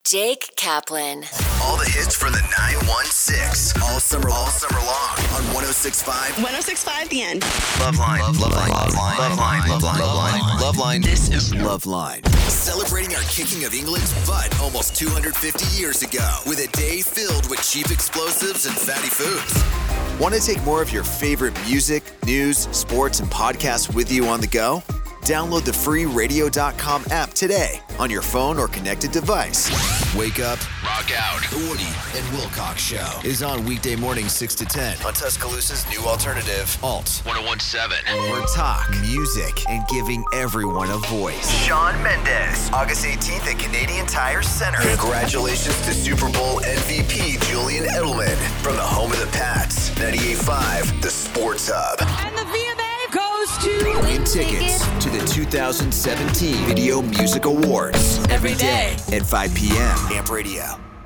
Jake Kaplan. All the hits from the 916. All summer long on 106.5. 106.5 The End. Loveline. Loveline. This is Loveline. Celebrating our kicking of England's butt almost 250 years ago with a day filled with cheap explosives and fatty foods. Want to take more of your favorite music, news, sports, and podcasts with you on the go? Download the free radio.com app today on your phone or connected device. Wake up, rock out. The Woody and Wilcox Show is on weekday mornings 6 to 10 on Tuscaloosa's new alternative, Alt 101.7. We're talk, music, and giving everyone a voice. Shawn Mendes, August 18th at Canadian Tire Center. Congratulations to Super Bowl MVP Julian Edelman from the home of the Pats, 98.5, the Sports Hub. And the VMA goes to... Win tickets to the 2017 Video Music Awards every day at 5 p.m. Amp Radio.